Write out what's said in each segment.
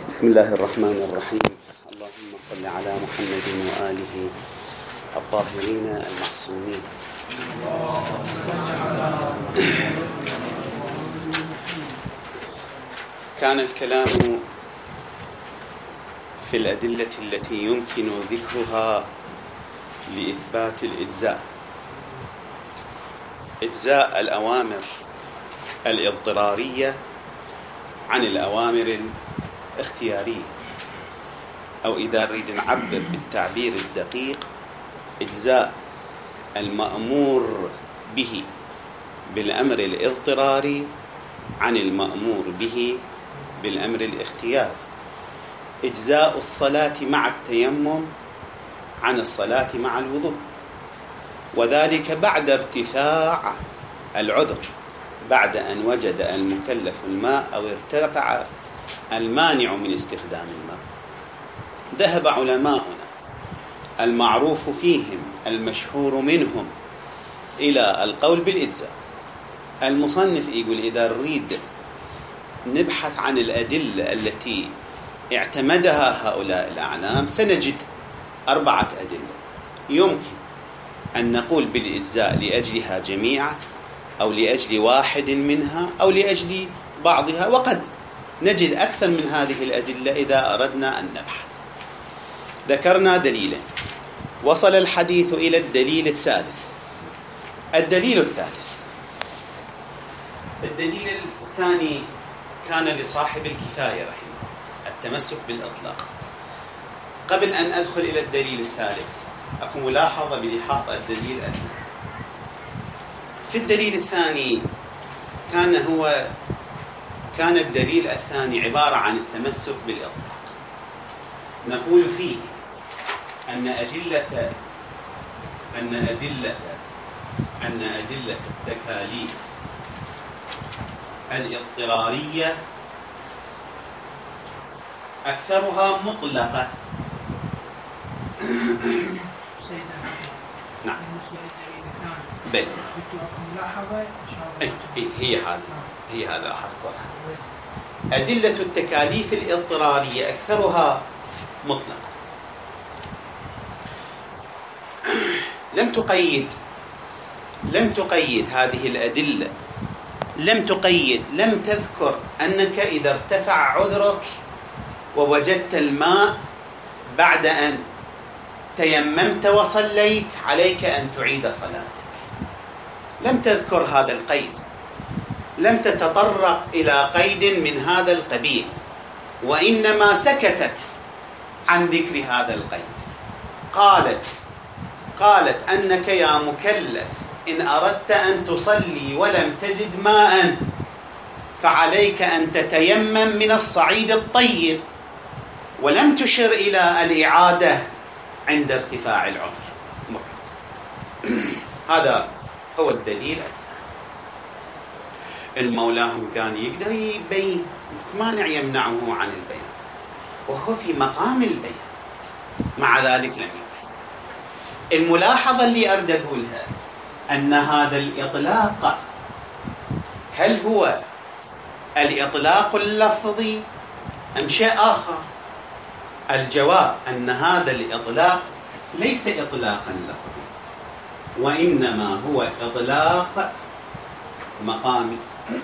بسم الله الرحمن الرحيم. اللهم صل على محمد وآله الطاهرين المعصومين. كان الكلام في الأدلة التي يمكن ذكرها لإثبات الإجزاء، إجزاء الأوامر الاضطرارية عن الأوامر الاختيارية، أو إذا نريد نعبر بالتعبير الدقيق، إجزاء المأمور به بالأمر الاضطراري عن المأمور به بالأمر الاختياري، إجزاء الصلاة مع التيمم عن الصلاة مع الوضوء، وذلك بعد ارتفاع العذر، بعد أن وجد المكلف الماء أو ارتفع المانع من استخدام الماء. ذهب علماؤنا المعروف فيهم المشهور منهم إلى القول بالإجزاء. المصنف يقول إذا نريد نبحث عن الأدلة التي اعتمدها هؤلاء الأعلام سنجد 4 أدلة يمكن أن نقول بالإجزاء لأجلها جميعا، أو لأجل واحد منها، أو لأجل بعضها، وقد نجد أكثر من هذه الأدلة إذا أردنا أن نبحث. ذكرنا دليلا، وصل الحديث إلى الدليل الثالث. الدليل الثاني كان لصاحب الكفاية رحمه التمسك بالإطلاق. قبل أن أدخل إلى الدليل الثالث أكون ملاحظة بلحاظ الدليل الثاني. في الدليل الثاني كان الدليل الثاني عبارة عن التمسك بالإطلاق. نقول فيه أن أدلة التكاليف الاضطرارية أكثرها مطلقة. نعم. بل هي هذا أذكرها. أدلة التكاليف الاضطرارية أكثرها مطلقة، لم تقيد هذه الأدلة، لم تذكر أنك إذا ارتفع عذرك ووجدت الماء بعد أن تيممت وصليت عليك أن تعيد صلاتك. لم تذكر هذا القيد، لم تتطرق إلى قيد من هذا القبيل، وإنما سكتت عن ذكر هذا القيد. قالت أنك يا مكلف إن أردت أن تصلي ولم تجد ماء فعليك أن تتيمم من الصعيد الطيب، ولم تشر إلى الإعادة عند ارتفاع العذر مطلق. هذا هو الدليل الثاني. المولاهم كان يقدر يبين، مانع يمنعه عن البيان، وهو في مقام البيان، مع ذلك لم يبين. الملاحظة اللي أريد أقولها أن هذا الإطلاق هل هو الإطلاق اللفظي أم شيء آخر؟ الجواب أن هذا الإطلاق ليس إطلاقا لفظي، وإنما هو إطلاق مقامي.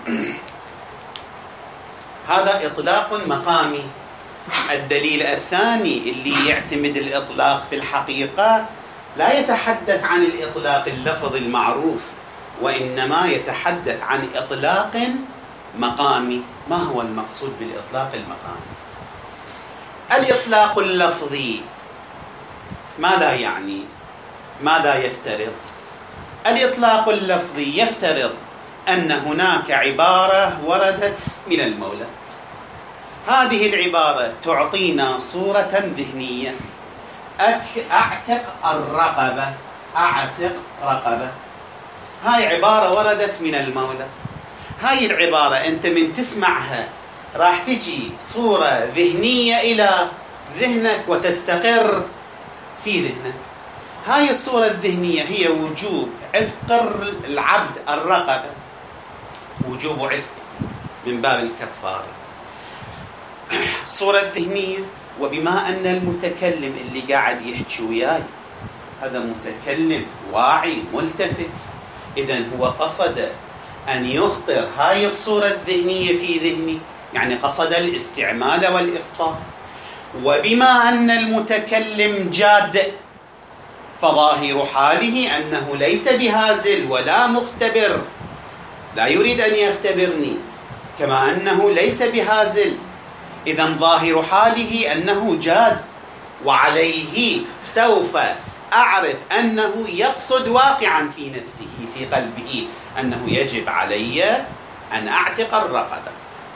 هذا إطلاق مقامي. الدليل الثاني اللي يعتمد الإطلاق في الحقيقة لا يتحدث عن الإطلاق اللفظي المعروف، وإنما يتحدث عن إطلاق مقامي. ما هو المقصود بالإطلاق المقامي؟ الإطلاق اللفظي ماذا يعني؟ ماذا يفترض؟ الإطلاق اللفظي يفترض أن هناك عبارة وردت من المولى، هذه العبارة تعطينا صورة ذهنية: أعتق الرقبة، أعتق رقبة. هاي عبارة وردت من المولى. هاي العبارة أنت من تسمعها راح تجي صورة ذهنية إلى ذهنك وتستقر في ذهنك. هاي الصورة الذهنية هي وجوب عتق العبد الرقبة، وجوب عتقه من باب الكفارة. صورة ذهنية. وبما أن المتكلم اللي قاعد يحكي وياي هذا متكلم واعي ملتفت، إذن هو قصد أن يخطر هاي الصورة الذهنية في ذهني، يعني قصد الاستعمال والإفطار. وبما أن المتكلم جاد فظاهر حاله أنه ليس بهازل ولا مختبر، لا يريد أن يختبرني، كما أنه ليس بهازل، إذن ظاهر حاله أنه جاد، وعليه سوف أعرف أنه يقصد واقعا في نفسه في قلبه أنه يجب علي أن أعتق الرقبة.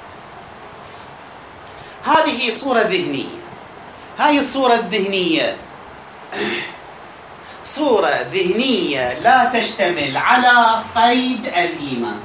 هذه صورة ذهنية. هاي الصورة الذهنية صورة ذهنية لا تشتمل على قيد الإيمان،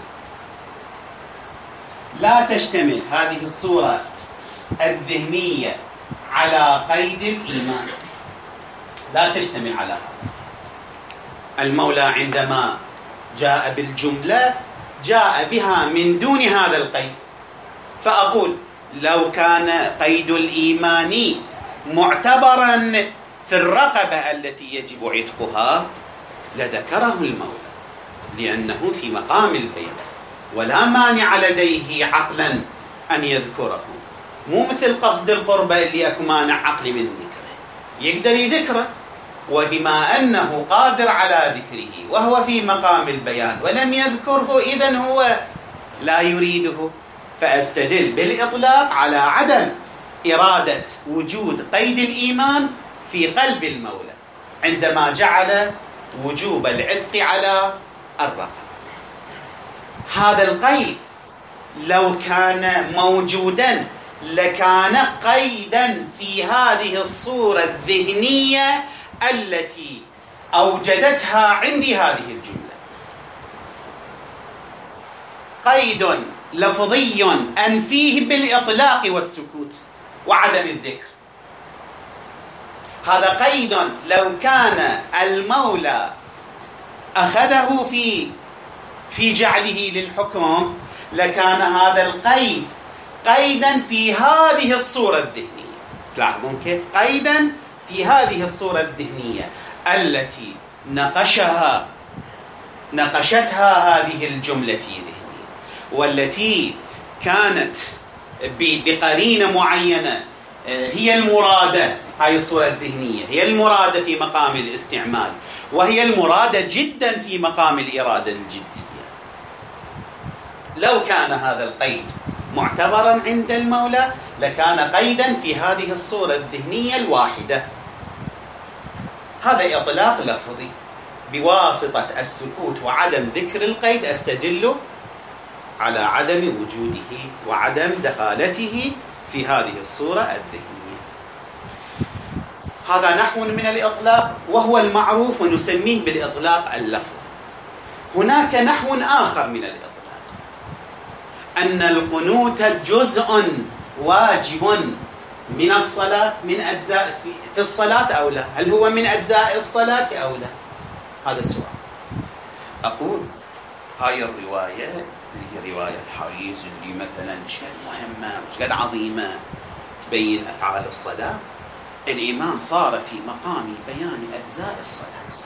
لا تشتمل هذه الصورة الذهنية على قيد الإيمان، لا تشتمل على هذا. المولى عندما جاء بالجملة جاء بها من دون هذا القيد. فأقول لو كان قيد الإيمان معتبرا في الرقبة التي يجب عتقها لذكره المولى، لأنه في مقام البيان ولا مانع لديه عقلا أن يذكره، مو مثل قصد القربة اللي أكو مانع عقلي من ذكره، يقدر يذكره. وبما أنه قادر على ذكره وهو في مقام البيان ولم يذكره، إذن هو لا يريده. فأستدل بالإطلاق على عدم إرادة وجود قيد الإيمان في قلب المولى عندما جعل وجوب العتق على الرقبة. هذا القيد لو كان موجودا لكان قيدا في هذه الصورة الذهنية التي أوجدتها عندي هذه الجملة، قيد لفظي أنفيه بالإطلاق والسكوت وعدم الذكر. هذا قيد لو كان المولى أخذه في جعله للحكم لكان هذا القيد قيدا في هذه الصورة الذهنية. تلاحظون كيف قيدا في هذه الصورة الذهنية التي نقشتها هذه الجملة في ذهني، والتي كانت بقرينة معينة هي المرادة. هاي الصورة الذهنية هي المرادة في مقام الاستعمال، وهي المرادة جدا في مقام الإرادة الجدية. لو كان هذا القيد معتبرا عند المولى لكان قيدا في هذه الصورة الذهنية الواحدة. هذا إطلاق لفظي. بواسطة السكوت وعدم ذكر القيد أستدل على عدم وجوده وعدم دخالته في هذه الصورة الذهنية. هذا نحو من الإطلاق وهو المعروف ونسميه بالإطلاق اللفظ. هناك نحو آخر من الإطلاق، أن القنوت جزء واجب من الصلاة، من أجزاء في الصلاة أو لا؟ هل هو من أجزاء الصلاة أو لا؟ هذا السؤال. أقول هاي الرواية اللي هي رواية حريز اللي مثلا شيء مهمة وشيء عظيمة تبين أفعال الصلاة، الإمام صار في مقام بيان أجزاء الصلاة،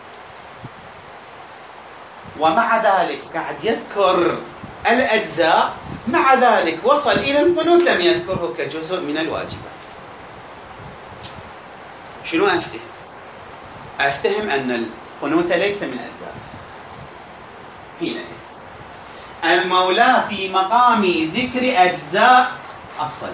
ومع ذلك قاعد يذكر الأجزاء، مع ذلك وصل إلى القنوت لم يذكره كجزء من الواجبات. شنو أفتهم؟ أفتهم أن القنوت ليس من أجزاء الصلاة. حينئذ المولى في مقام ذكر أجزاء الصلاة،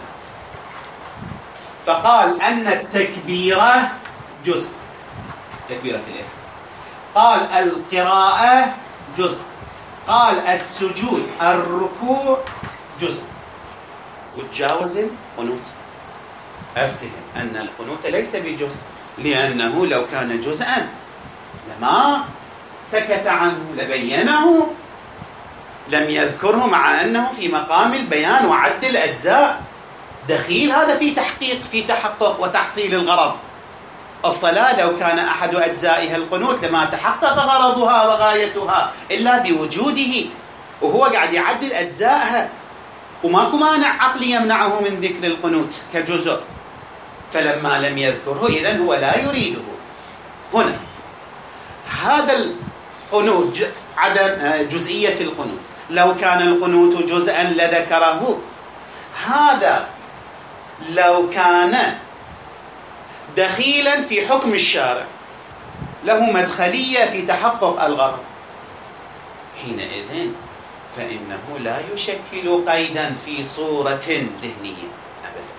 فقال أن التكبيرة جزء، تكبيرة الإحرام، قال القراءة جزء، قال السجود الركوع جزء، وتجاوز القنوت. أفتهم أن القنوت ليس بجزء، لأنه لو كان جزءا لما سكت عنه لبينه، لم يذكره مع أنه في مقام البيان وعد الأجزاء. دخيل هذا في تحقق وتحصيل الغرض. الصلاة لو كان أحد أجزائها القنوت لما تحقق غرضها وغايتها إلا بوجوده، وهو قاعد يعدل أجزائها. وماكو مانع عقلي يمنعه من ذكر القنوت كجزء، فلما لم يذكره إذن هو لا يريده. هنا هذا القنوت عدم جزئية القنوت، لو كان القنوت جزءا لذكره. هذا لو كان دخيلا في حكم الشارع له مدخلية في تحقق الغرض، حينئذ فإنه لا يشكل قيدا في صورة ذهنية أبدا،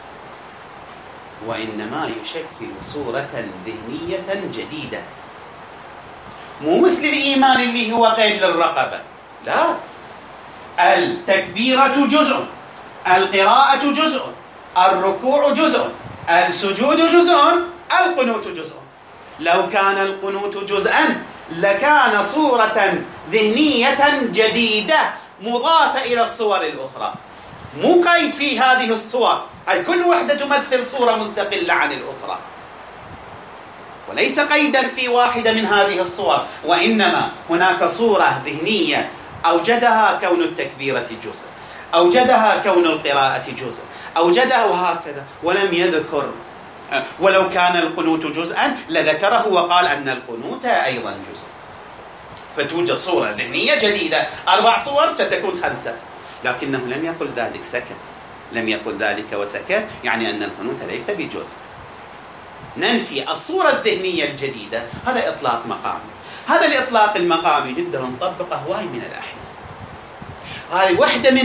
وإنما يشكل صورة ذهنية جديدة، مو مثل الإيمان اللي هو قيد للرقبة. لا، التكبيرة جزء، القراءة جزء، الركوع جزء، السجود جزء، القنوت جزء. لو كان القنوت جزءا لكان صورة ذهنية جديدة مضافة إلى الصور الأخرى، مو قيد في هذه الصور، أي كل وحدة تمثل صورة مستقلة عن الأخرى، وليس قيدا في واحدة من هذه الصور، وإنما هناك صورة ذهنية أوجدها كون التكبيرة جزء، أوجدها كون القراءة جزء، أوجدها وهكذا، ولم يذكر. ولو كان القنوت جزءا لذكره وقال أن القنوت أيضا جزء، فتوجد صورة ذهنية جديدة، 4 صور فتكون 5، لكنه لم يقل ذلك، سكت. لم يقل ذلك وسكت، يعني أن القنوت ليس بجزء. ننفي الصورة الذهنية الجديدة، هذا إطلاق مقامي. هذا الإطلاق المقامي نقدر نطبقه هواي من الأحيان. هاي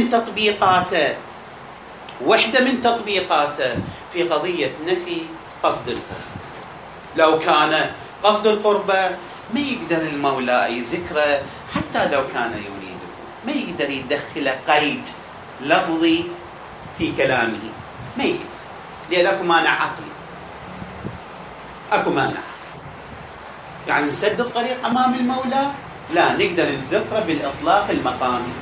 وحدة من تطبيقاته في قضية نفي قصد القرب. لو كان قصد القربة ما يقدر المولى يذكره، حتى لو كان يريده ما يقدر يدخل قيد لفظي في كلامه، ما يقدر، لأن أكو مانع عقلي، أكو مانع. يعني نسد الطريق أمام المولى؟ لا، نقدر نذكره بالإطلاق المقامي،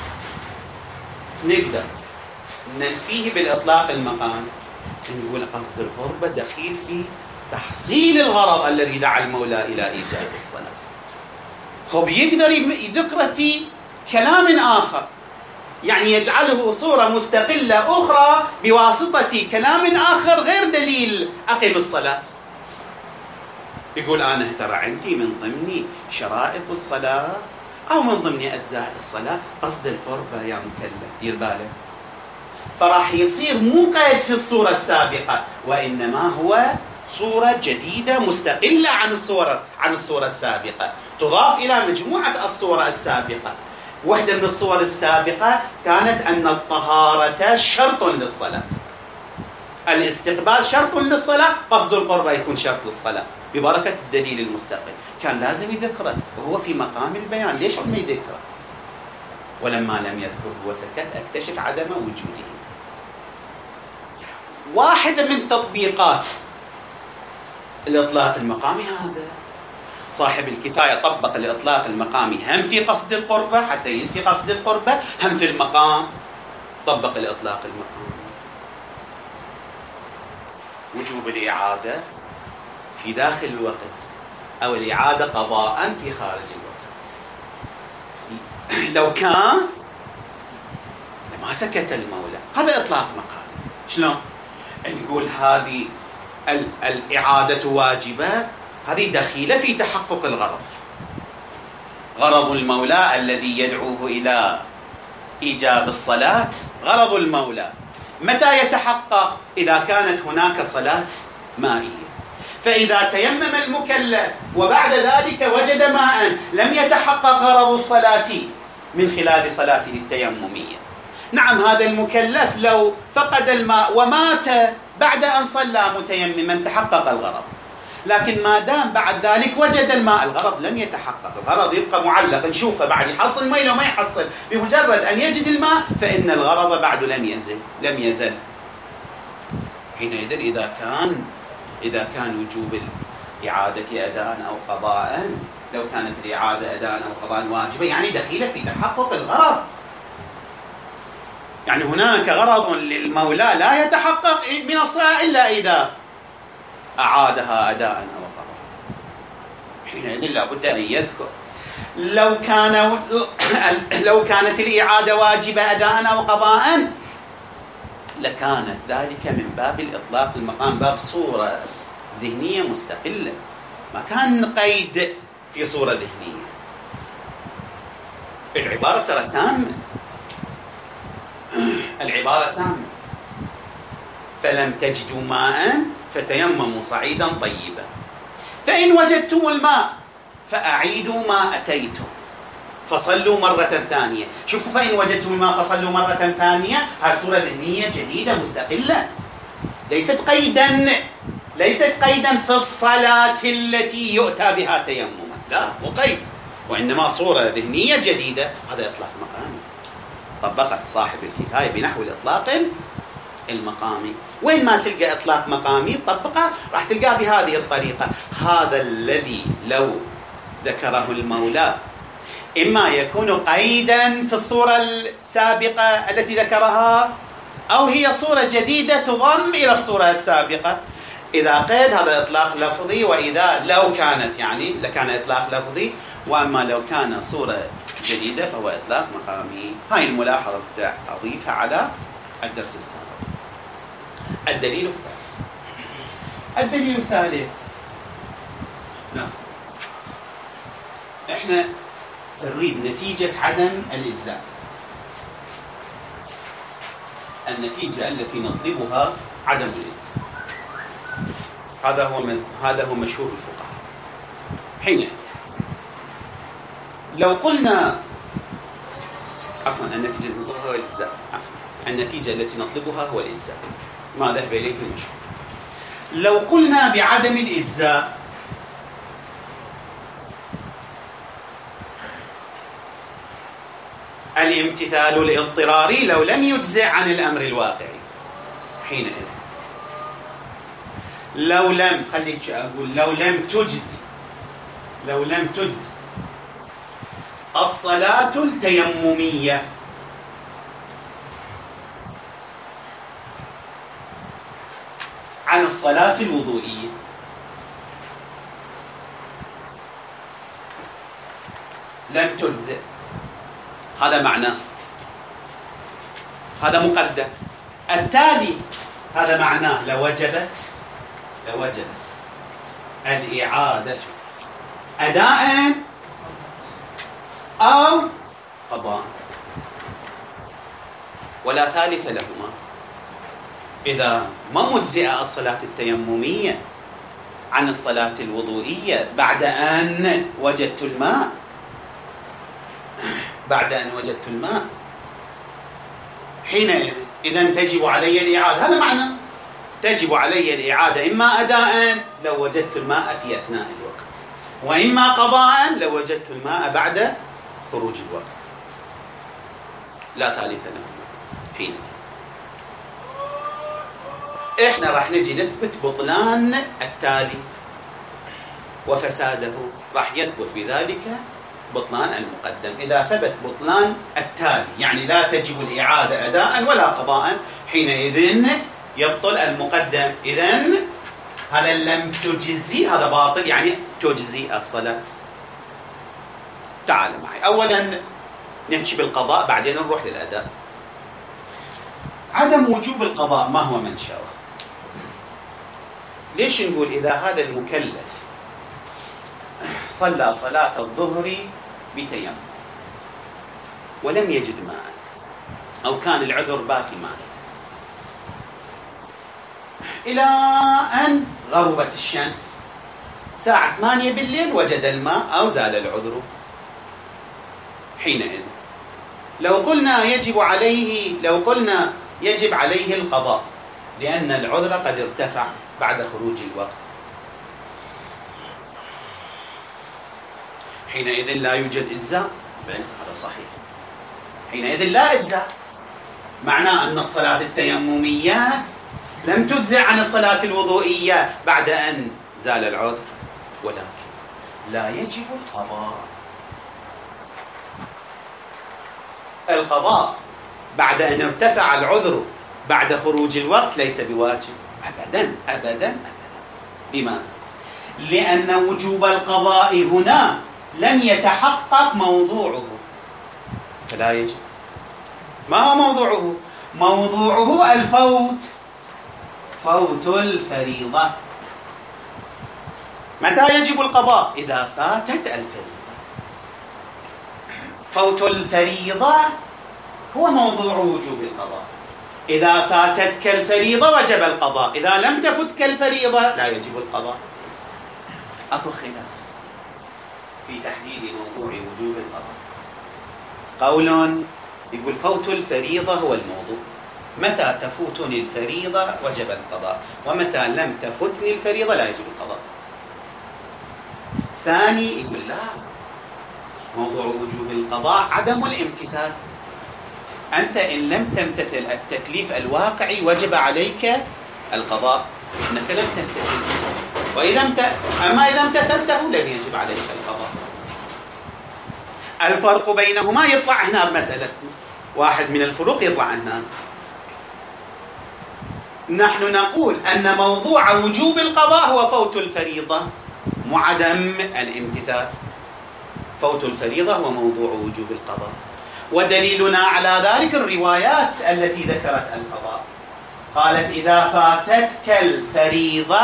نقدر ننفيه بالإطلاق المقامي، نقول قصد القربة دخيل في تحصيل الغرض الذي دعا المولى إلى إيجاب الصلاة. هو يقدر يذكره في كلام آخر، يعني يجعله صورة مستقلة أخرى بواسطة كلام آخر غير دليل أقم الصلاة. يقول أنا ترى عندي من ضمن شرائط الصلاة أو من ضمن أجزاء الصلاة قصد القربة يا مكلف، دير بالك. فراح يصير مو قيد في الصورة السابقة، وإنما هو صورة جديدة مستقلة عن الصورة السابقة، تضاف إلى مجموعة الصورة السابقة. واحدة من الصور السابقة كانت أن الطهارة شرط للصلاة، الاستقبال شرط للصلاة، قصد القربة يكون شرط للصلاة ببركة الدليل المستقل. كان لازم يذكره وهو في مقام البيان، ليش ما يذكره؟ ولما لم يذكره وسكت اكتشف عدم وجوده. واحدة من تطبيقات الإطلاق المقامي هذا، صاحب الكفاية طبق الإطلاق المقامي هم في قصد القربة حتى ينفي قصد القربة، هم في المقام طبق الإطلاق المقامي. وجوب الإعادة في داخل الوقت أو الإعادة قضاء في خارج الوقت. لو كان لما سكت المولى، هذا إطلاق مقامي. شلون؟ نقول هذه الإعادة واجبة، هذه دخيلة في تحقق الغرض، غرض المولى الذي يدعوه إلى إيجاب الصلاة. غرض المولى متى يتحقق؟ إذا كانت هناك صلاة مائية. فإذا تيمم المكلف وبعد ذلك وجد ماء لم يتحقق غرض الصلاة من خلال صلاته التيممية. نعم، هذا المكلف لو فقد الماء ومات بعد أن صلى متيمما تحقق الغرض، لكن ما دام بعد ذلك وجد الماء الغرض لم يتحقق، الغرض يبقى معلق، نشوفه بعد يحصل ماء لو ما يحصل، بمجرد أن يجد الماء فإن الغرض بعد لم يزل. حينئذ إذا كان وجوب الإعادة أداء أو قضاء، لو كانت الإعادة أداء أو قضاء واجبة يعني دخيلة في تحقق الغرض. يعني هناك غرض للمولى لا يتحقق من الصلاة إلا إذا أعادها أداء أو قضاء، حينئذ لا بد أن يذكر. لو كانت الإعادة واجبة أداء أو قضاء لكان ذلك من باب الإطلاق المقام، باب صورة ذهنية مستقلة، ما كان قيد في صورة ذهنية. العبارة ترى تامة، العبارة تامة. فلم تجدوا ماء فتيمموا صعيدا طيبا فإن وجدتم الماء فأعيدوا ما أتيتم فصلوا مرة ثانية. شوفوا، فإن وجدتم الماء فصلوا مرة ثانية، هذه صورة ذهنية جديدة مستقلة، ليست قيدا في الصلاة التي يؤتى بها تيمما، لا مو قيد، وإنما صورة ذهنية جديدة. هذا إطلاق مقامي طبقه صاحب الكفاية بنحو الإطلاق المقامي. وين ما تلقى إطلاق مقامي طبقه راح تلقاه بهذه الطريقة. هذا الذي لو ذكره المولى إما يكون قيدا في الصورة السابقة التي ذكرها، أو هي صورة جديدة تضم إلى الصورة السابقة. إذا قيد هذا إطلاق لفظي، وإذا لو كانت يعني لكان إطلاق لفظي، وأما لو كان صورة جديدة فهو إطلاق مقامي. هاي الملاحظة أضيفها على الدرس السابق. الدليل الثالث نعم، احنا نريد نتيجة عدم الإجزاء. النتيجة التي نطلبها عدم الإجزاء، هذا هو مشهور الفقهاء. حين لو قلنا النتيجة التي نطلبها هو الإجزاء، النتيجة التي نطلبها هو الإجزاء، ما ذهب إليه المشهور. لو قلنا بعدم الإجزاء الامتثال الاضطراري لو لم يجزئ عن الأمر الواقعي، حينئذ لو لم تجزي الصلاة التيممية عن الصلاة الوضوئية، لم تجزئ، هذا معناه، هذا مقدم. التالي هذا معناه لوجبت الإعادة أداء أو قضاء، ولا ثالث لهما. إذا ما مجزئة الصلاة التيممية عن الصلاة الوضوئية بعد أن وجدت الماء، حينئذ إذن تجب علي الإعادة. هذا معنى تجب علي الإعادة، إما أداء لو وجدت الماء في أثناء الوقت، وإما قضاء لو وجدت الماء بعد خروج الوقت، لا ثالث لهما. حينئذ إحنا راح نجي نثبت بطلان التالي وفساده، راح يثبت بذلك بطلان المقدم. إذا ثبت بطلان التالي يعني لا تجب الإعادة أداء ولا قضاء، حينئذ يبطل المقدم. إذن هذا لم تجزي، هذا باطل، يعني تجزي الصلاة. تعال معي، أولا نحكي بالقضاء بعدين نروح للأداء. عدم وجوب القضاء ما هو منشأه؟ ليش نقول إذا هذا المكلف صلى صلاة الظهر بتيمم ولم يجد ماء، أو كان العذر باقي مات، إلى أن غربت الشمس ساعة 8 بالليل وجد الماء أو زال العذر، حينئذ لو قلنا يجب عليه القضاء لأن العذر قد ارتفع بعد خروج الوقت، حينئذ لا يوجد إجزاء. هذا صحيح، حينئذ لا إجزاء، معناه أن الصلاة التيممية لم تجزئ عن الصلاة الوضوئية بعد أن زال العذر، ولكن لا يجب القضاء بعد أن ارتفع العذر بعد خروج الوقت ليس بواجب أبدا أبدا أبدا. لماذا؟ لأن وجوب القضاء هنا لم يتحقق موضوعه، فلا يجب. ما هو موضوعه؟ موضوعه الفوت، فوت الفريضة. متى يجب القضاء؟ إذا فاتت الفريضة. فوت الفريضة هو موضوع وجوب القضاء. إذا فاتتك الفريضة وجب القضاء، إذا لم تفتك الفريضة لا يجب القضاء. أكو خلاف في تحديد موضوع وجوب القضاء. قول يقول فوت الفريضة هو الموضوع، متى تفوتني الفريضة وجب القضاء، ومتى لم تفتني الفريضة لا يجب القضاء. ثاني يقول لا، موضوع وجوب القضاء عدم الامتثال. أنت إن لم تمتثل التكليف الواقعي وجب عليك القضاء، إنك لم تمتثل. أما إذا امتثلته لم يجب عليك القضاء. الفرق بينهما يطلع هنا بمسألة، واحد من الفروق يطلع هنا. نحن نقول أن موضوع وجوب القضاء هو فوت الفريضة مو عدم الامتثال. فوت الفريضة هو موضوع وجوب القضاء، ودليلنا على ذلك الروايات التي ذكرت القضاء. قالت إذا فاتتك الفريضة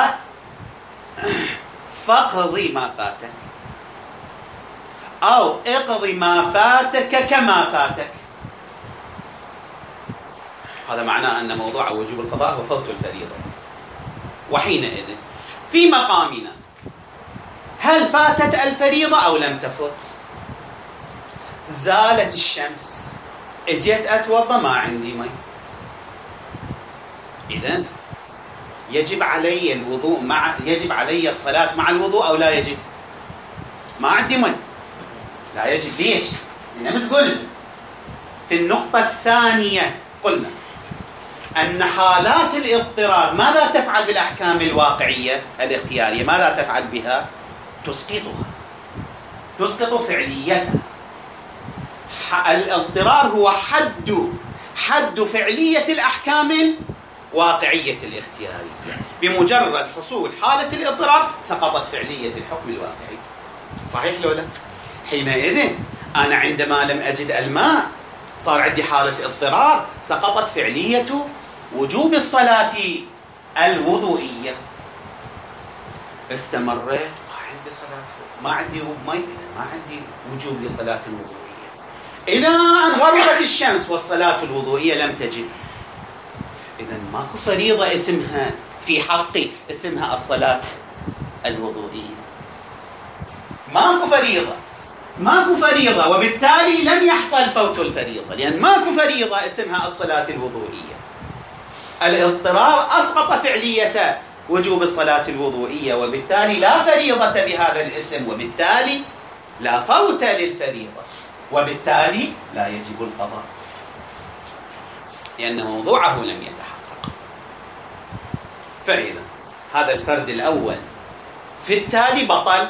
فاقضي ما فاتك، أو اقضي ما فاتك كما فاتك. هذا معناه أن موضوع وجوب القضاء هو فوت الفريضة. وحينئذ في مقامنا هل فاتت الفريضة أو لم تفت؟ زالت الشمس، اجيت أتوضأ ما عندي مي، إذن يجب علي الوضوء يجب علي الصلاة مع الوضوء أو لا يجب؟ ما عندي مي لا يجب. ليش؟ نفس قلنا في النقطة الثانية قلنا أن حالات الاضطرار ماذا تفعل بالأحكام الواقعية الاختيارية؟ ماذا تفعل بها؟ تسقط فعليتها. الاضطرار هو حد فعلية الأحكام الواقعية الاختيارية. بمجرد حصول حالة الاضطرار سقطت فعلية الحكم الواقعي. صحيح لو لا؟ حينئذ أنا عندما لم أجد الماء صار عندي حالة اضطرار، سقطت فعلية وجوب الصلاة الوضوئية. استمريت ما عندي صلاة، ما عندي مي، إذا ما عندي وجوب لصلاة الوضوئية، إلى أن غربت الشمس والصلاة الوضوئية لم تجد. إذا ماكو فريضة اسمها في حقي اسمها الصلاة الوضوئية. ماكو فريضة، وبالتالي لم يحصل فوت الفريضة، لأن ماكو فريضة اسمها الصلاة الوضوئية. الاضطرار أسقط فعلية وجوب الصلاة الوضوئية، وبالتالي لا فريضة بهذا الاسم، وبالتالي لا فوت للفريضة، وبالتالي لا يجب القضاء، لأن موضوعه لم يتحقق. فإذا هذا الفرد الأول في التالي بطل،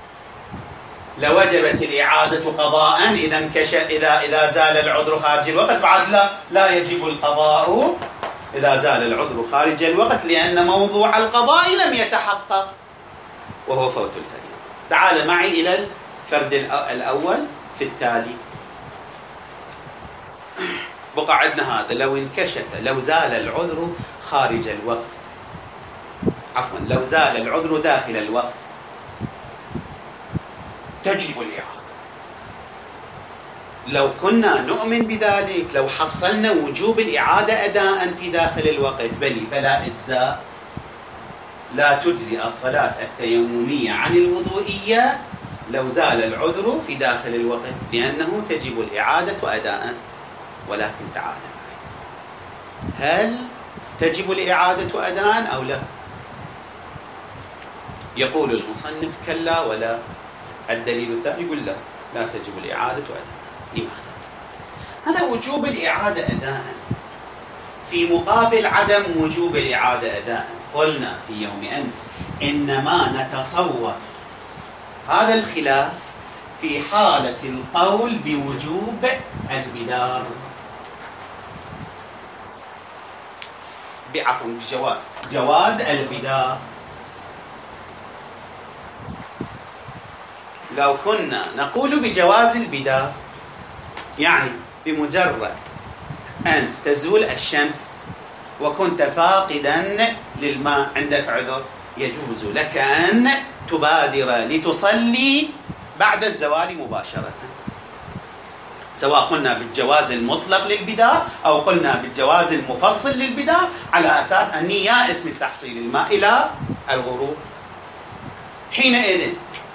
لوجبت الإعادة قضاء إذا زال العذر خارج الوقت. بعد لا يجب القضاء إذا زال العذر خارج الوقت، لأن موضوع القضاء لم يتحقق وهو فوت الفريضة. تعال معي إلى الفرد الأول في التالي. بقى عندنا هذا لو زال العذر خارج الوقت، عفوا لو زال العذر داخل الوقت تجب الإعادة. لو كنا نؤمن بذلك، لو حصلنا وجوب الإعادة أداء في داخل الوقت، بل فلا إجزاء، لا تجزي الصلاة التيممية عن الوضوئية لو زال العذر في داخل الوقت، لأنه تجب الإعادة أداء. ولكن تعال معي، هل تجب الإعادة أداء أو لا؟ يقول المصنف كلا ولا. الدليل الثاني يقول لا تجب الإعادة أداء. لماذا؟ هذا وجوب الإعادة أداء في مقابل عدم وجوب الإعادة أداء. قلنا في يوم أمس إنما نتصور هذا الخلاف في حالة القول بوجوب البدار، جواز البدار. لو كنا نقول بجواز البدار، يعني بمجرد أن تزول الشمس وكنت فاقدا للماء، عندك عذر، يجوز لك أن تبادر لتصلي بعد الزوال مباشرة، سواء قلنا بالجواز المطلق للبدار أو قلنا بالجواز المفصل للبدار، على أساس أني يائس من تحصيل الماء إلى الغروب. حينئذ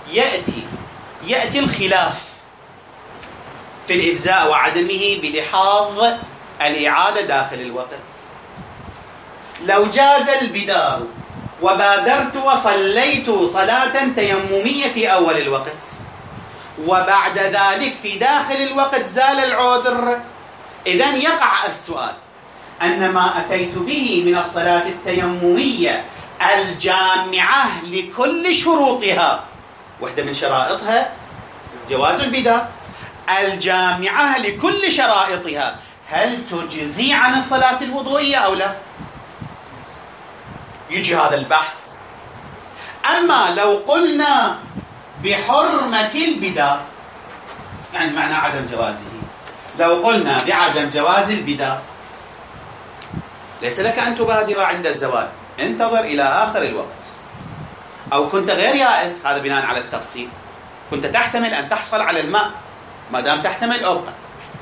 يأتي الخلاف في الإجزاء وعدمه بلحاظ الإعادة داخل الوقت. لو جاز البدار وبادرت وصليت صلاة تيممية في أول الوقت، وبعد ذلك في داخل الوقت زال العذر، إذن يقع السؤال أن ما أتيت به من الصلاة التيممية الجامعة لكل شروطها، واحدة من شرائطها جواز البدار، الجامعة لكل شرائطها، هل تجزي عن الصلاة الوضوئية أو لا؟ يجي هذا البحث. أما لو قلنا بحرمة البدار، يعني معنى عدم جوازه، لو قلنا بعدم جواز البدار، ليس لك أن تبادر عند الزوال، انتظر إلى آخر الوقت. أو كنت غير يائس، هذا بناء على التفصيل، كنت تحتمل أن تحصل على الماء، ما دام تحتمل أبقى،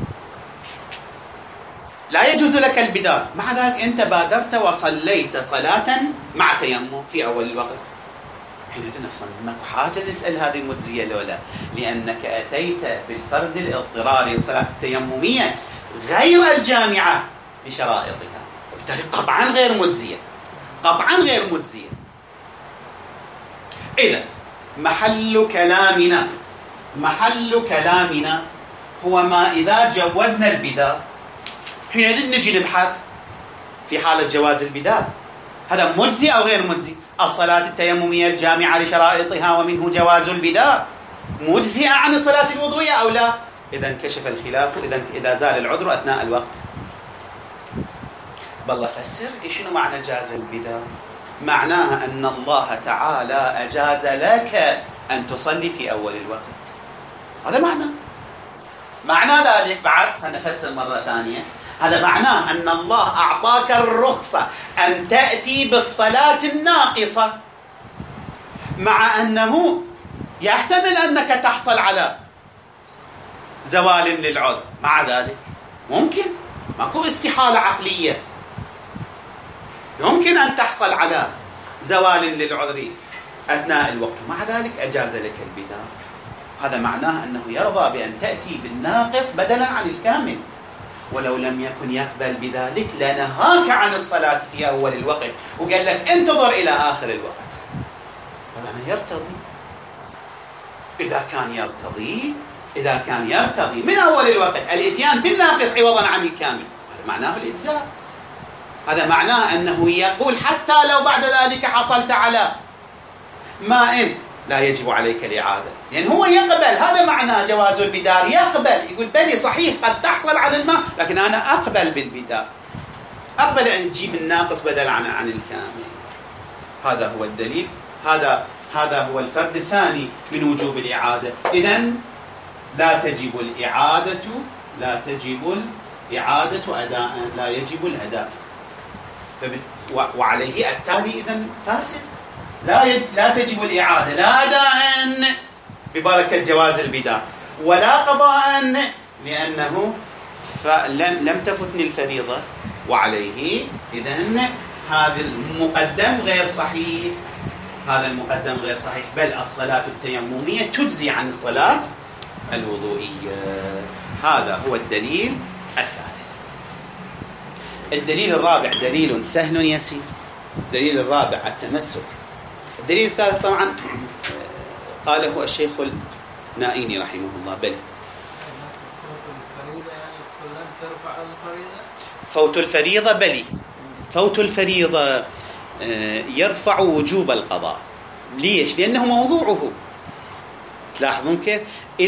لا يجوز لك البدار، مع ذلك أنت بادرت وصليت صلاة مع تيمم في أول الوقت، حينئذ أصلا ماكو حاجة نسأل هذه مجزية لولا، لأنك أتيت بالفرد الاضطراري للصلاة التيممية غير الجامعة لشرائطها، وبالتالي قطعا غير مجزية، قطعا غير مجزية. إذا محل كلامنا هو ما إذا جوزنا البدار، حينئذ نجي نبحث في حالة جواز البدار، هذا مجزي أو غير مجزي؟ الصلاة التيممية الجامعة لشرائطها ومنه جواز البدار مجزئة عن الصلاة الوضوئية أو لا؟ إذا انكشف الخلاف، إذا زال العذر أثناء الوقت. بالله فسر لي شنو معنى جاز البدار؟ معناها أن الله تعالى أجاز لك أن تصلي في أول الوقت، هذا معنى ذلك. بعد هنفسر مرة ثانية، هذا معناه أن الله أعطاك الرخصة أن تأتي بالصلاة الناقصة، مع أنه يحتمل أنك تحصل على زوال للعذر، مع ذلك ممكن، ماكو استحالة عقلية، يمكن أن تحصل على زوال للعذر أثناء الوقت، ومع ذلك أجاز لك البدار. هذا معناه أنه يرضى بأن تأتي بالناقص بدلا عن الكامل، ولو لم يكن يقبل بذلك لنهاك عن الصلاة في أول الوقت وقال لك انتظر إلى آخر الوقت. هذا يرتضي، إذا كان يرتضي من أول الوقت الإتيان بالناقص عوضا عن الكامل، هذا معناه الإجزاء. هذا معناه أنه يقول حتى لو بعد ذلك حصلت على ماء لا يجب عليك الإعادة، لأن هو يقبل، هذا معنى جواز البدار، يقبل، يقول بلي صحيح قد تحصل على الماء، لكن أنا أقبل بالبدار، أقبل أن تجيب الناقص بدل عن الكامل. هذا هو الدليل، هذا هو الفرد الثاني من وجوب الإعادة. إذن لا تجب الإعادة أداء، لا يجب الأداء، وعليه التالي إذن فاسد، لا تجب الإعادة لا أداء ببركة جواز البدار ولا قضاء، لأنه لم تفتني الفريضة، وعليه إذن هذا المقدم غير صحيح، بل الصلاة التيممية تجزي عن الصلاة الوضوئية. هذا هو الدليل الثالث. الدليل الرابع دليل سهل يسير. الدليل الرابع التمسك. الدليل الثالث طبعا قاله الشيخ النائيني رحمه الله، بل فوت الفريضة، بلي فوت الفريضة يرفع وجوب القضاء. ليش؟ لأنه موضوعه. تلاحظون كيف؟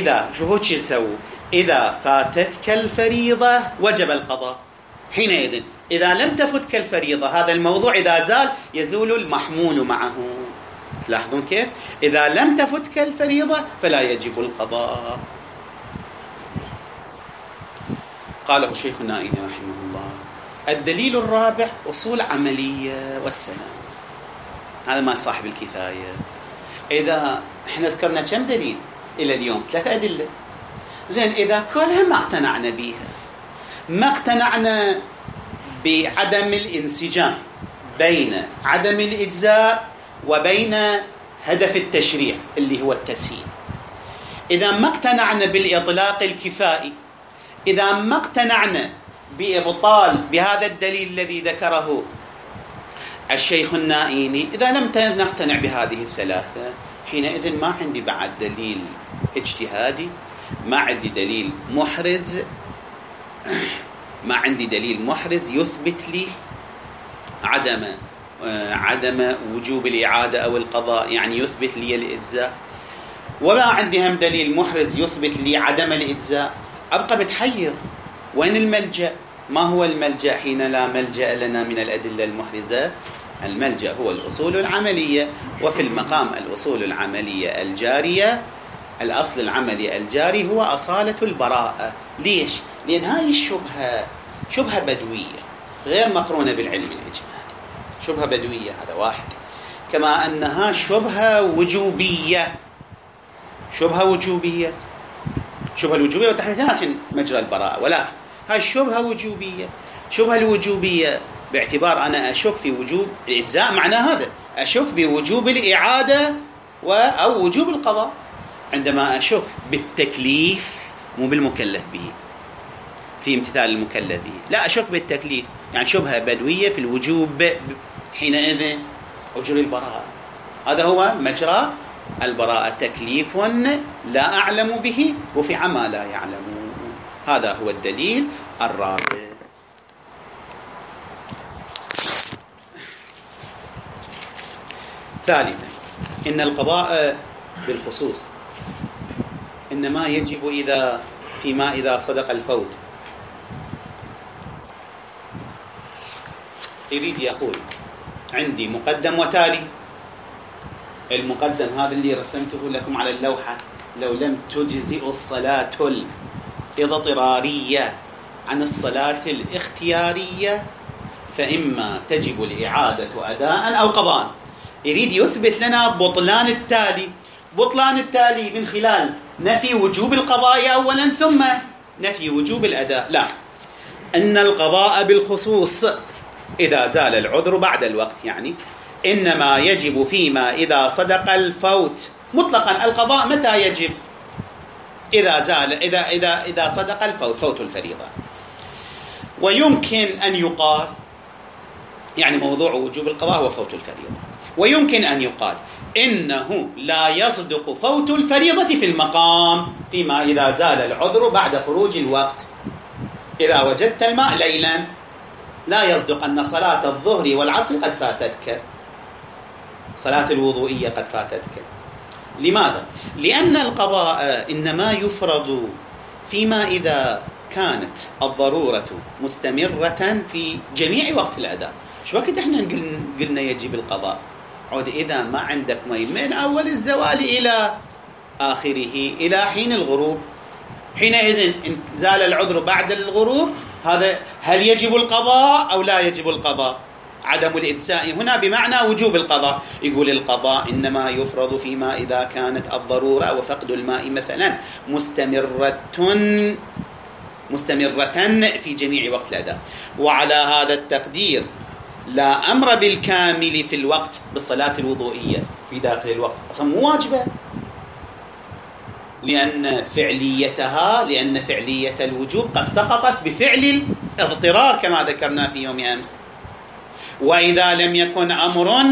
إذا فاتتك الفريضة وجب القضاء، حينئذ إذا لم تفتك الفريضة هذا الموضوع إذا زال يزول المحمول معه. تلاحظون كيف؟ إذا لم تفتك الفريضة فلا يجب القضاء. قاله الشيخ النائيني رحمه الله. الدليل الرابع أصول عملية والسلام. هذا ما صاحب الكفاية. إذا إحنا ذكرنا كم دليل إلى اليوم؟ 3 أدلة. زين، إذا كلها ما اقتنعنا بيها، ما اقتنعنا بعدم الانسجام بين عدم الإجزاء وبين هدف التشريع اللي هو التسهيل، إذا ما اقتنعنا بالإطلاق الكفائي، إذا ما اقتنعنا بإبطال بهذا الدليل الذي ذكره الشيخ النائيني، إذا لم نقتنع بهذه الثلاثة، حينئذ ما عندي بعد دليل اجتهادي، ما عندي دليل محرز، ما عندي دليل محرز يثبت لي عدم وجوب الإعادة أو القضاء، يعني يثبت لي الإجزاء، وما عندي هم دليل محرز يثبت لي عدم الإجزاء. أبقى متحير، وين الملجأ؟ ما هو الملجأ حين لا ملجأ لنا من الأدلة المحرزة؟ الملجأ هو الأصول العملية، وفي المقام الأصول العملية الجارية، الأصل العملي الجاري هو أصالة البراءة. ليش؟ لأن هاي الشبهة شبهة بدوية غير مقرونة بالعلم الإجمالي، شبهة بدوية، هذا واحد. كما أنها شبهة وجوبية، شبهة وجوبية وتحريثات مجرى البراءة، ولكن هاي الشبهة وجوبية. شبهة الوجوبية باعتبار أنا أشك في وجوب الإجزاء، معنى هذا أشك بوجوب الإعادة أو وجوب القضاء. عندما أشك بالتكليف مو بالمكلف به، في امتثال المكلف به، لا أشك بالتكليف، يعني شبهة بدوية في الوجوب، حينئذ أجري البراءة. هذا هو مجرى البراءة، تكليف لا أعلم به رفع ما لا يعلم. هذا هو الدليل الرابع. ثالثا، إن القضاء بالخصوص إنما يجب إذا صدق الفوت. يريد يقول عندي مقدم وتالي. المقدم هذا اللي رسمته لكم على اللوحة، لو لم تجزئ الصلاة الاضطرارية عن الصلاة الاختيارية فإما تجب الإعادة أداء أو قضاء. يريد يثبت لنا بطلان التالي من خلال نفي وجوب القضاء أولا ثم نفي وجوب الأداء. لا، أن القضاء بالخصوص إذا زال العذر بعد الوقت، يعني إنما يجب فيما إذا صدق الفوت مطلقا. القضاء متى يجب؟ إذا صدق الفوت، فوت الفريضة. ويمكن أن يقال، يعني موضوع وجوب القضاء هو فوت الفريضة، ويمكن أن يقال إنه لا يصدق فوت الفريضة في المقام فيما إذا زال العذر بعد خروج الوقت. إذا وجدت الماء ليلا لا يصدق أن صلاة الظهر والعصر قد فاتتك، صلاة الوضوئية قد فاتتك. لماذا؟ لأن القضاء إنما يفرض فيما إذا كانت الضرورة مستمرة في جميع وقت الأداء. شو وقت إحنا قلنا يجب القضاء؟ عود إذا ما عندك مي من أول الزوال إلى آخره إلى حين الغروب، حينئذ إن زال العذر بعد الغروب، هذا هل يجب القضاء أو لا يجب القضاء؟ عدم الإجزاء هنا بمعنى وجوب القضاء. يقول القضاء إنما يفرض فيما إذا كانت الضرورة وفقد الماء مثلا مستمرة في جميع وقت الأداء. وعلى هذا التقدير لا أمر بالكامل في الوقت بالصلاة الوضوئية في داخل الوقت، أصلا مو واجبة، لأن فعلية الوجوب قد سقطت بفعل الاضطرار كما ذكرنا في يوم أمس. وإذا لم يكن أمر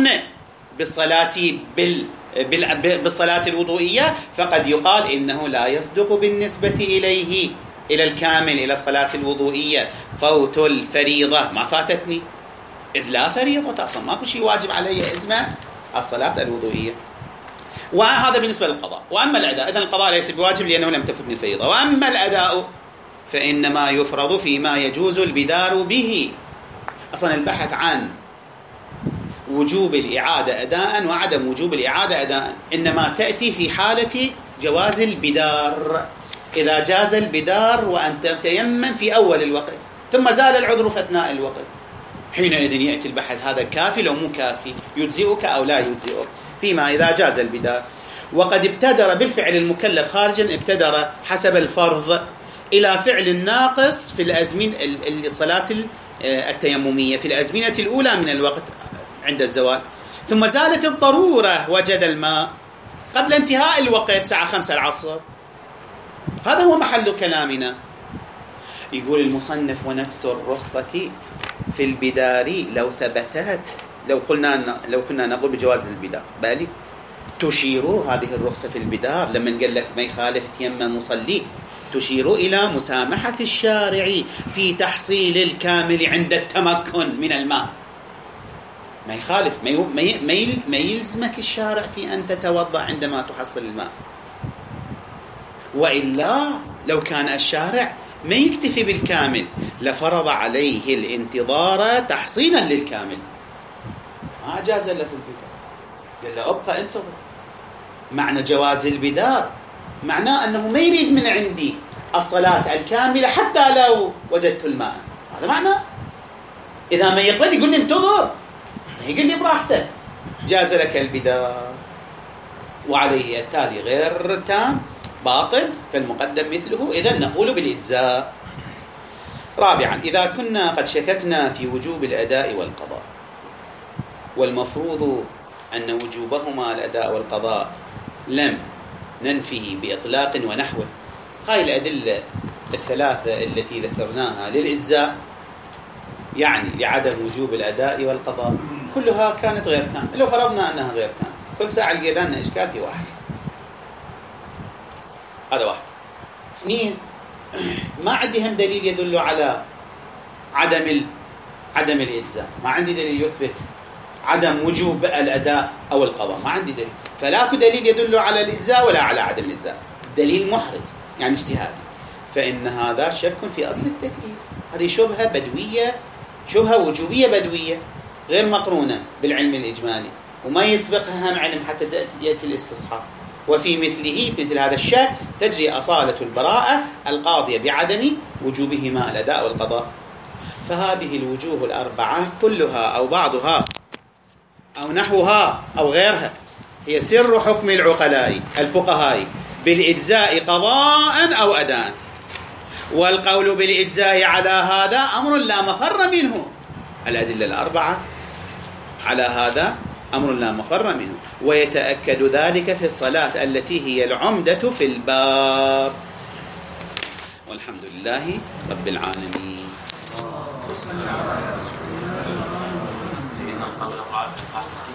بالصلاة الوضوئية فقد يقال إنه لا يصدق بالنسبة إليه إلى الكامل إلى الصلاة الوضوئية فوت الفريضة. ما فاتتني إذ لا فريضة، أصلا ماكو شيء واجب علي اسمه الصلاة الوضوئية. وهذا بالنسبة للقضاء. وأما الأداء، إذن القضاء ليس بواجب لأنه لم تفتني الفريضة. وأما الأداء فإنما يفرض فيما يجوز البدار به. أصلا البحث عن وجوب الإعادة أداء وعدم وجوب الإعادة أداء إنما تأتي في حالة جواز البدار. إذا جاز البدار وأنت تيمم في أول الوقت، ثم زال العذر في أثناء الوقت، حينئذ يأتي البحث هذا كافي لو مو كافي، يجزئك أو لا يجزئك. فيما إذا جاز البدار وقد ابتدر بالفعل المكلف خارجا، ابتدر حسب الفرض إلى فعل ناقص في الأزمنة الصلاة التيممية في الأزمنة الأولى من الوقت عند الزوال، ثم زالت الضرورة، وجد الماء قبل انتهاء الوقت ساعة 5 العصر. هذا هو محل كلامنا. يقول المصنف: ونفس الرخصة في البدار لو ثبتت، لو كنا نقول بجواز البدار، بالي تشير هذه الرخصة في البدار لما قال لك ما يخالف تيمم مصلي، تشير إلى مسامحة الشارع في تحصيل الكامل عند التمكن من الماء. ما يخالف، ما يلزمك الشارع في أن تتوضأ عندما تحصل الماء، وإلا لو كان الشارع ما يكتفي بالكامل لفرض عليه الانتظار تحصيلا للكامل. ما أجاز له البدار، قال له أبقى انتظر. معنى جواز البدار معناه أنه ما يريد من عندي الصلاة الكاملة حتى لو وجدت الماء، هذا معناه. إذا ما يقبل يقول لي انتظر، ما يقول لي براحته، جاز لك البدار. وعليه التالي غير تام باطل فالمقدم مثله، إذن نقول بالإجزاء. رابعا: إذا كنا قد شككنا في وجوب الأداء والقضاء، والمفروض أن وجوبهما الأداء والقضاء لم ننفيه بإطلاق ونحوه، هاي الأدلة الثلاثة التي ذكرناها للإجزاء يعني لعدم وجوب الأداء والقضاء كلها كانت غير تام. لو فرضنا أنها غير تام كل ساعة لقينا لنا إشكال في واحد، هذا واحد. اثنين: ما عندي هم دليل يدل على عدم الإجزاء، ما عندي دليل يثبت عدم وجوب الأداء أو القضاء، ما عندي دليل، فلا دليل يدل على الإجزاء ولا على عدم الإجزاء، دليل محرز يعني اجتهادي، فإن هذا شك في أصل التكليف. هذه شبهة بدوية، شبهة وجوبية بدوية غير مقرونة بالعلم الإجمالي، وما يسبقها هم علم حتى يأتي الاستصحاب. وفي مثله، في مثل هذا الشك تجري أصالة البراءة القاضية بعدم وجوبهما الأداء والقضاء. فهذه الوجوه الأربعة كلها أو بعضها أو نحوها أو غيرها هي سر حكم العقلاء الفقهاء بالإجزاء قضاء أو أداء، والقول بالإجزاء على هذا أمر لا مفر منه. الأدلة الأربعة على هذا أمر لا مفر منه، ويتأكد ذلك في الصلاة التي هي العمدة في الباب. والحمد لله رب العالمين.